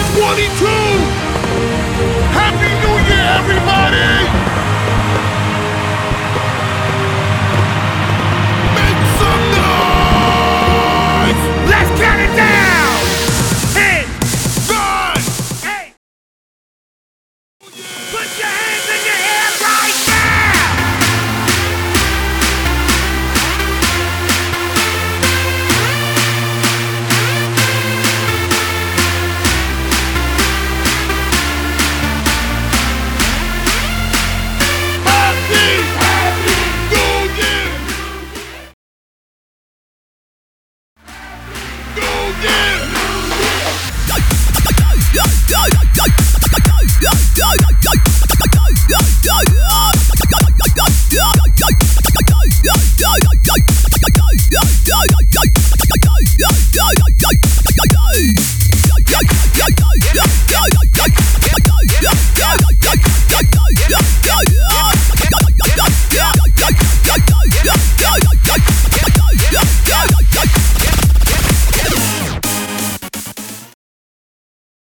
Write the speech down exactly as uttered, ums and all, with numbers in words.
twenty-two! Happy New Year, everybody! Make some noise! Let's count it down! ten, nine, eight. Put your hands in your air right now!